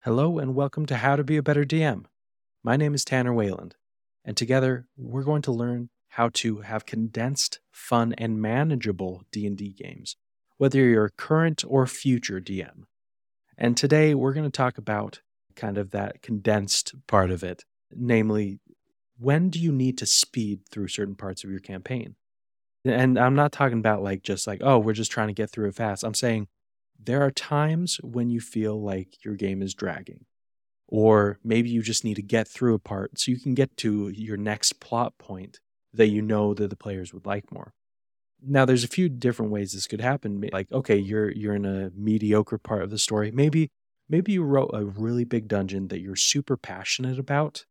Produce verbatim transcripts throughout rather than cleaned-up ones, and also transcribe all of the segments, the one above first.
Hello and welcome to How to Be a Better D M. My name is Tanner Wayland, and together we're going to learn how to have condensed, fun, and manageable D and D games, whether you're a current or future D M. And today we're going to talk about kind of that condensed part of it, namely, when do you need to speed through certain parts of your campaign? And I'm not talking about like just like, oh, we're just trying to get through it fast. I'm saying there are times when you feel like your game is dragging, or maybe you just need to get through a part so you can get to your next plot point that you know that the players would like more. Now, there's a few different ways this could happen. Like, okay, you're you're in a mediocre part of the story. Maybe maybe you wrote a really big dungeon that you're super passionate about,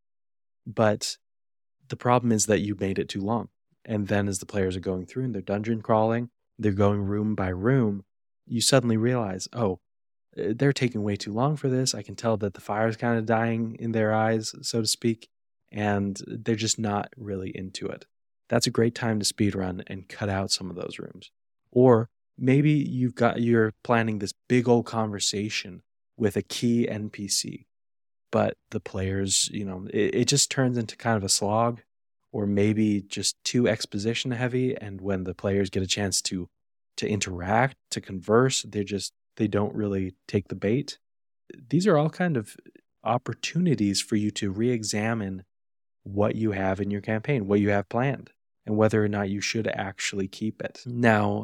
but the problem is that you made it too long. And then as the players are going through and they're dungeon crawling, they're going room by room, you suddenly realize, oh, uh, they're taking way too long for this. I can tell that the fire's kind of dying in their eyes, so to speak, and they're just not really into it. That's a great time to speed run and cut out some of those rooms. Or maybe you've got you're planning this big old conversation with a key N P C, but the players, you know, it, it just turns into kind of a slog, or maybe just too exposition heavy. And when the players get a chance to to interact, to converse, they're just they don't really take the bait. These are all kind of opportunities for you to re-examine what you have in your campaign, what you have planned, and whether or not you should actually keep it. Now,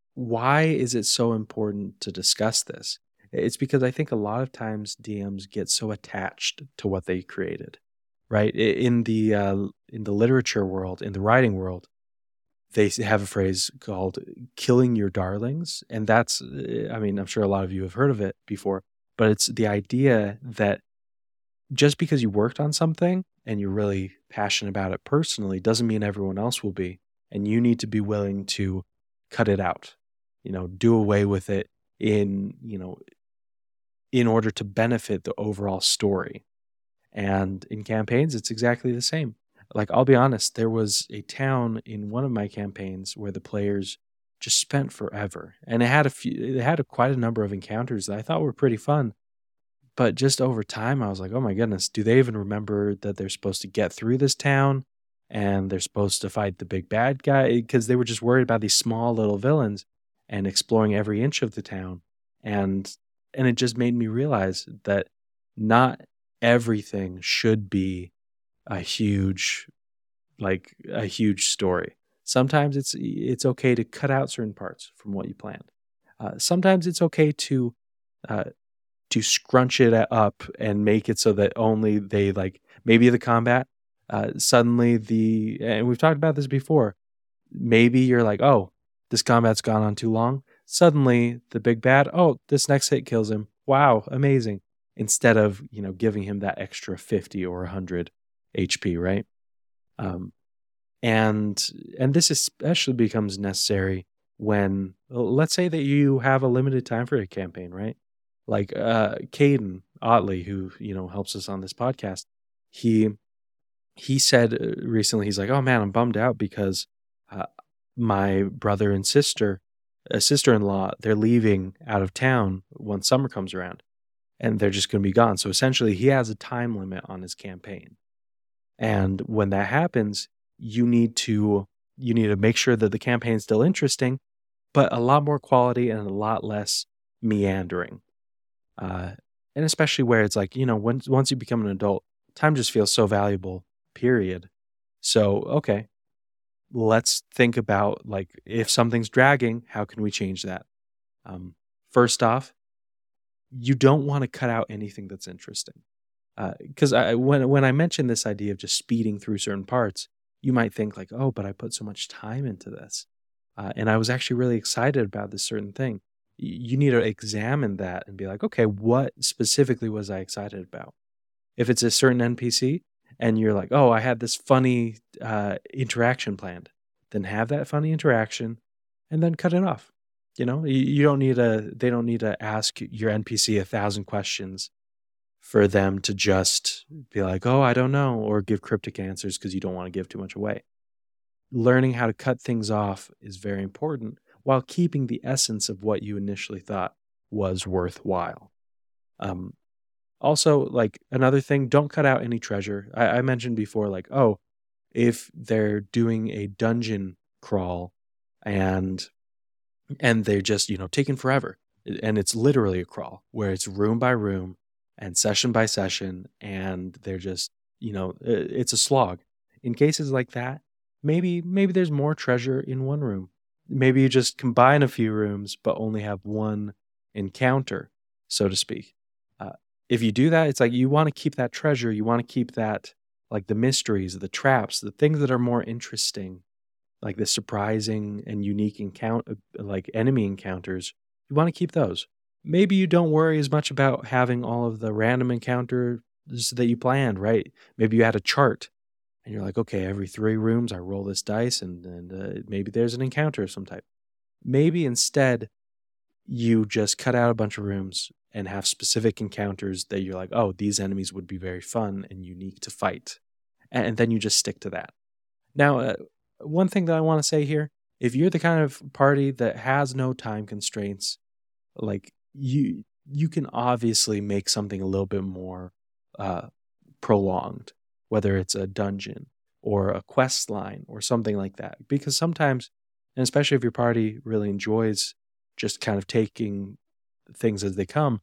why is it so important to discuss this? It's because I think a lot of times D Ms get so attached to what they created, right? In the uh, in the literature world, in the writing world, they have a phrase called killing your darlings. And that's, I mean, I'm sure a lot of you have heard of it before, but it's the idea that just because you worked on something and you're really passionate about it personally doesn't mean everyone else will be. And you need to be willing to cut it out, you know, do away with it in, you know, in order to benefit the overall story. And in campaigns, it's exactly the same. Like, I'll be honest, there was a town in one of my campaigns where the players just spent forever. And it had a few, it had a, quite a number of encounters that I thought were pretty fun. But just over time, I was like, oh my goodness, do they even remember that they're supposed to get through this town and they're supposed to fight the big bad guy? Because they were just worried about these small little villains and exploring every inch of the town. And and it just made me realize that not everything should be a huge like a huge story. Sometimes it's it's okay to cut out certain parts from what you planned. Uh, sometimes it's okay to uh, to scrunch it up and make it so that only they like maybe the combat uh, suddenly the and we've talked about this before. Maybe you're like, oh, this combat's gone on too long. Suddenly the big bad, oh, this next hit kills him. Wow, amazing. Instead of, you know, giving him that extra fifty or one hundred H P, right? Um, and and this especially becomes necessary when, let's say that you have a limited time for a campaign, right? Like uh, Caden Otley, who, you know, helps us on this podcast, he he said uh, recently, he's like, oh man, I'm bummed out because uh, my brother and sister, a sister-in-law, they're leaving out of town when summer comes around, and they're just going to be gone. So essentially, he has a time limit on his campaign. And when that happens, you need to you need to make sure that the campaign's still interesting, but a lot more quality and a lot less meandering. Uh, and especially where it's like, you know, once once you become an adult, time just feels so valuable, period. So, okay, let's think about like if something's dragging, how can we change that? Um, first off, you don't want to cut out anything that's interesting. Because I when when I mentioned this idea of just speeding through certain parts, you might think like, oh, but I put so much time into this, uh, and I was actually really excited about this certain thing. Y- You need to examine that and be like, okay, what specifically was I excited about? If it's a certain N P C and you're like, oh, I had this funny uh, interaction planned, then have that funny interaction and then cut it off. You know, you, you don't need to. They don't need to ask your N P C a thousand questions for them to just be like, oh, I don't know, or give cryptic answers because you don't want to give too much away. Learning how to cut things off is very important while keeping the essence of what you initially thought was worthwhile. Um, Also, like another thing, don't cut out any treasure. I, I mentioned before, like, oh, if they're doing a dungeon crawl and and they're just, you know, taking forever. And it's literally a crawl where it's room by room and session by session, and they're just, you know, i- it's a slog. In cases like that, maybe maybe there's more treasure in one room. Maybe you just combine a few rooms but only have one encounter, so to speak. Uh, if you do that, it's like you want to keep that treasure, you want to keep that, like the mysteries, the traps, the things that are more interesting, like the surprising and unique encounter, like enemy encounters. You want to keep those. Maybe you don't worry as much about having all of the random encounters that you planned, right? Maybe you had a chart and you're like, okay, every three rooms I roll this dice, and, and uh, maybe there's an encounter of some type. Maybe instead you just cut out a bunch of rooms and have specific encounters that you're like, oh, these enemies would be very fun and unique to fight. And then you just stick to that. Now, uh, one thing that I want to say here, if you're the kind of party that has no time constraints, like you you can obviously make something a little bit more uh, prolonged, whether it's a dungeon or a quest line or something like that. Because sometimes, and especially if your party really enjoys just kind of taking things as they come,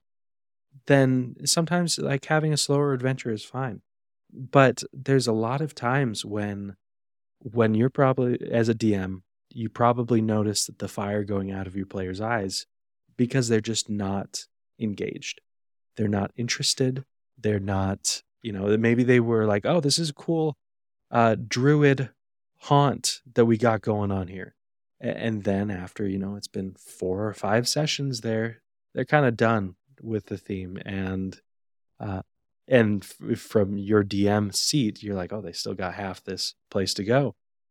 then sometimes like having a slower adventure is fine. But there's a lot of times when when you're probably, as a D M, you probably notice that the fire going out of your players' eyes because they're just not engaged. They're not interested. They're not, you know, maybe they were like, oh, this is a cool uh, druid haunt that we got going on here. And then after, you know, it's been four or five sessions there, they're kind of done with the theme. And, uh, and f- from your D M seat, you're like, oh, they still got half this place to go.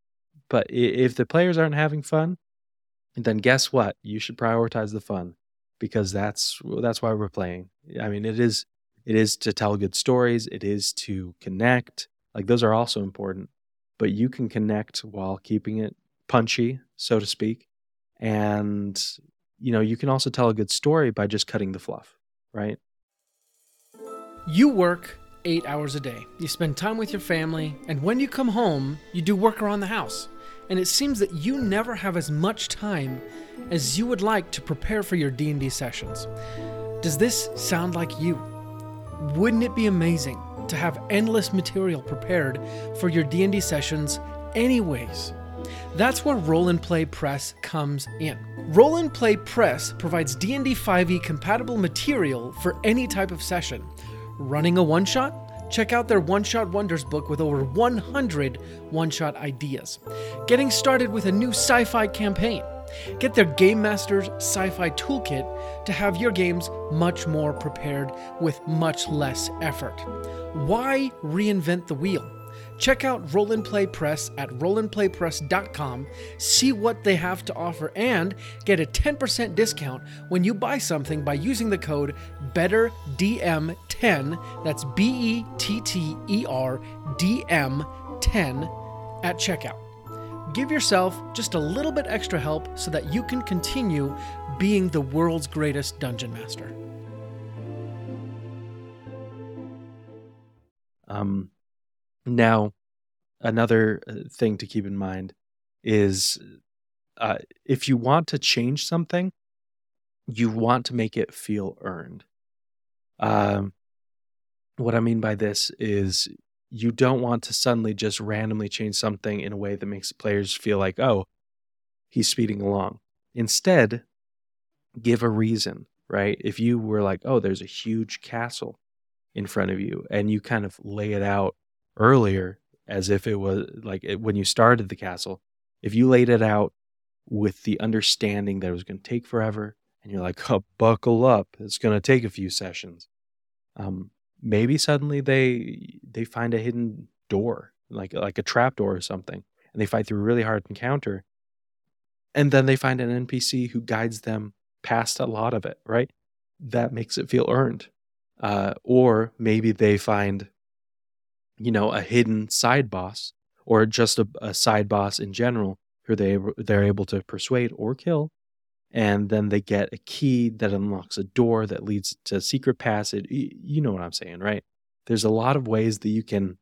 But if the players aren't having fun, then guess what? You should prioritize the fun, because that's that's why we're playing. I mean, it is it is to tell good stories. It is to connect. Like those are also important. But you can connect while keeping it punchy, so to speak. And you know, you can also tell a good story by just cutting the fluff, right? You work eight hours a day. You spend time with your family, and when you come home, you do work around the house. And it seems that you never have as much time as you would like to prepare for your D and D sessions. Does this sound like you? Wouldn't it be amazing to have endless material prepared for your D and D sessions anyways? That's where Roll and Play Press comes in. Roll and Play Press provides D and D five e compatible material for any type of session. Running a one-shot? Check out their One-Shot Wonders book with over one hundred one-shot ideas. Getting started with a new sci-fi campaign? Get their Game Master's Sci-Fi Toolkit to have your games much more prepared with much less effort. Why reinvent the wheel? Check out Roll and Play Press at roll and play press dot com, see what they have to offer, and get a ten percent discount when you buy something by using the code better D M ten, that's B E T T E R D M ten, at checkout. Give yourself just a little bit extra help so that you can continue being the world's greatest dungeon master. Um, now, another uh, thing to keep in mind is uh, if you want to change something, you want to make it feel earned. Um, what I mean by this is you don't want to suddenly just randomly change something in a way that makes the players feel like, oh, he's speeding along. Instead, give a reason, right? If you were like, oh, there's a huge castle in front of you, and you kind of lay it out earlier as if it was like it, when you started the castle, if you laid it out with the understanding that it was going to take forever, and you're like, oh, buckle up, it's going to take a few sessions. Um, maybe suddenly they they find a hidden door, like like a trap door or something, and they fight through a really hard encounter, and then they find an N P C who guides them past a lot of it, right? That makes it feel earned. Uh, or maybe they find, you know, a hidden side boss, or just a, a side boss in general who they they're able to persuade or kill, and then they get a key that unlocks a door that leads to a secret passage. You know what I'm saying, right? There's a lot of ways that you can,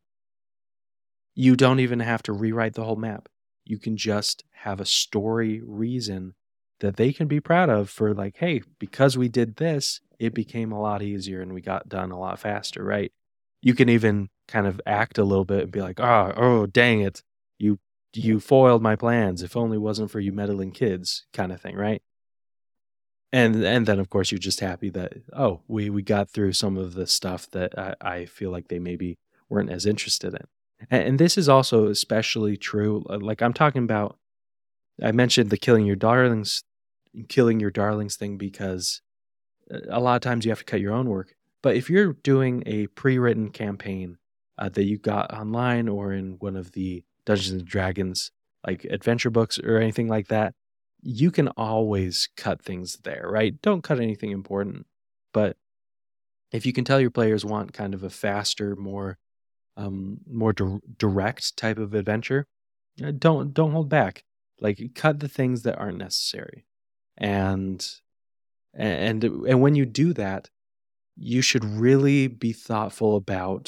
you don't even have to rewrite the whole map. You can just have a story reason that they can be proud of for like, hey, because we did this, it became a lot easier and we got done a lot faster, right? You can even kind of act a little bit and be like, oh, oh, dang it. You you foiled my plans. If only it wasn't for you meddling kids, kind of thing, right? And and then of course you're just happy that, oh, we we got through some of the stuff that I, I feel like they maybe weren't as interested in. And, and this is also especially true. Like I'm talking about, I mentioned the killing your darlings, killing your darlings thing because a lot of times you have to cut your own work. But if you're doing a pre-written campaign uh, that you got online or in one of the Dungeons and Dragons like adventure books or anything like that, you can always cut things there, right? Don't cut anything important. But if you can tell your players want kind of a faster, more um, more di- direct type of adventure, uh, don't don't hold back. Like cut the things that aren't necessary, and and and when you do that, you should really be thoughtful about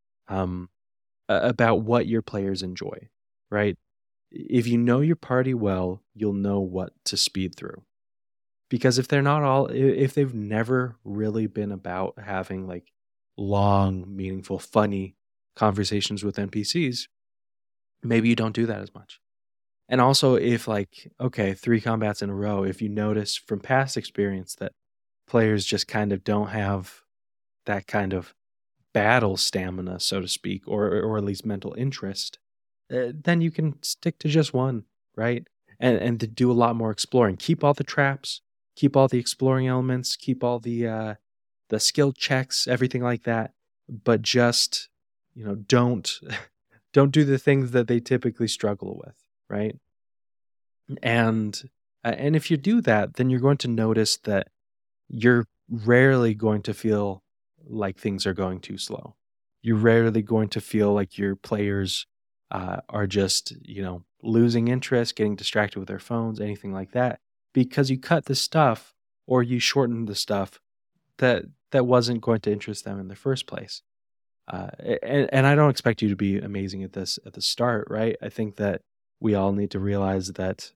um about what your players enjoy, right? If you know your party well, you'll know what to speed through. Because if they're not all, if they've never really been about having like long, meaningful, funny conversations with N P Cs, maybe you don't do that as much. And also, if like, okay, three combats in a row, if you notice from past experience that players just kind of don't have that kind of battle stamina, so to speak, or or at least mental interest, uh, then you can stick to just one, right? And and to do a lot more exploring. Keep all the traps, keep all the exploring elements, keep all the uh, the skill checks, everything like that. But just you know, don't don't do the things that they typically struggle with, right? And uh, and if you do that, then you're going to notice that you're rarely going to feel like things are going too slow. You're rarely going to feel like your players uh, are just, you know, losing interest, getting distracted with their phones, anything like that, because you cut the stuff or you shorten the stuff that that wasn't going to interest them in the first place. Uh, and, and I don't expect you to be amazing at this at the start, right? I think that we all need to realize that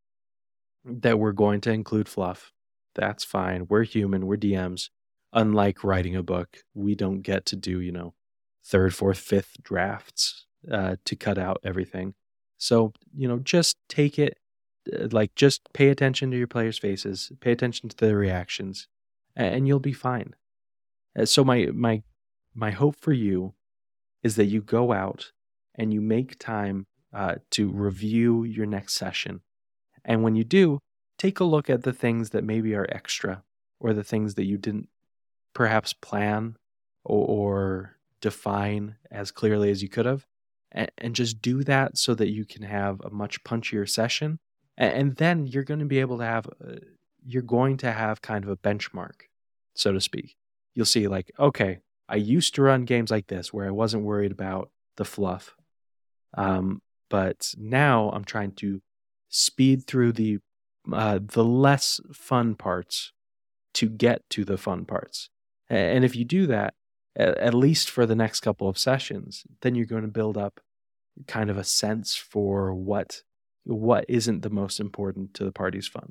that we're going to include fluff. That's fine. We're human. We're D Ms. Unlike writing a book, we don't get to do, you know, third, fourth, fifth drafts uh, to cut out everything. So, you know, just take it, uh, like, just pay attention to your players' faces, pay attention to their reactions, and you'll be fine. Uh, so, my my my hope for you is that you go out and you make time uh, to review your next session. And when you do, take a look at the things that maybe are extra or the things that you didn't perhaps plan or, or define as clearly as you could have. And, and just do that so that you can have a much punchier session. And, and then you're going to be able to have, uh, you're going to have kind of a benchmark, so to speak. You'll see like, okay, I used to run games like this where I wasn't worried about the fluff. Um, but now I'm trying to speed through the uh, the less fun parts to get to the fun parts. And if you do that, at least for the next couple of sessions, then you're going to build up kind of a sense for what what isn't the most important to the party's fun.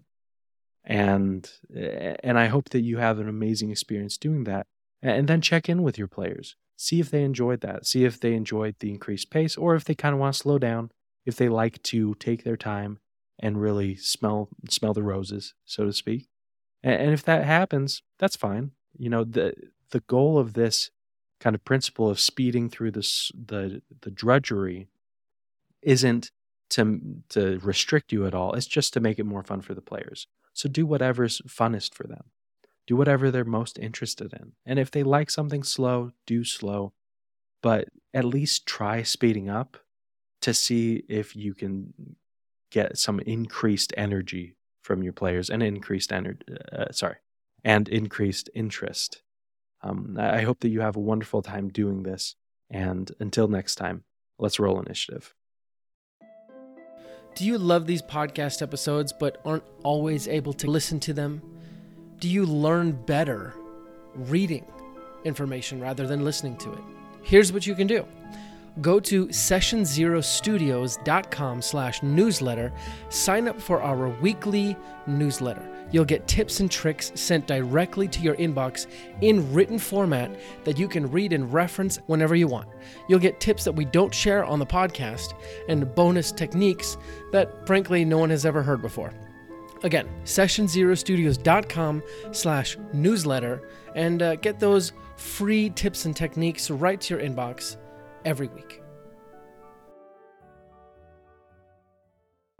And and I hope that you have an amazing experience doing that. And then check in with your players. See if they enjoyed that. See if they enjoyed the increased pace or if they kind of want to slow down, if they like to take their time and really smell smell the roses, so to speak. And, and if that happens, that's fine. You know, the the goal of this kind of principle of speeding through this the the drudgery isn't to to restrict you at all. It's just to make it more fun for the players. So do whatever's funnest for them. Do whatever they're most interested in. And if they like something slow, do slow. But at least try speeding up to see if you can get some increased energy from your players and increased energy, uh, sorry, and increased interest. Um, I hope that you have a wonderful time doing this. And until next time, let's roll initiative. Do you love these podcast episodes but aren't always able to listen to them? Do you learn better reading information rather than listening to it? Here's what you can do. Go to session zero studios dot com slash newsletter. Sign up for our weekly newsletter. You'll get tips and tricks sent directly to your inbox in written format that you can read and reference whenever you want. You'll get tips that we don't share on the podcast and bonus techniques that, frankly, no one has ever heard before. Again, session zero studios dot com slash newsletter and uh, get those free tips and techniques right to your inbox every week.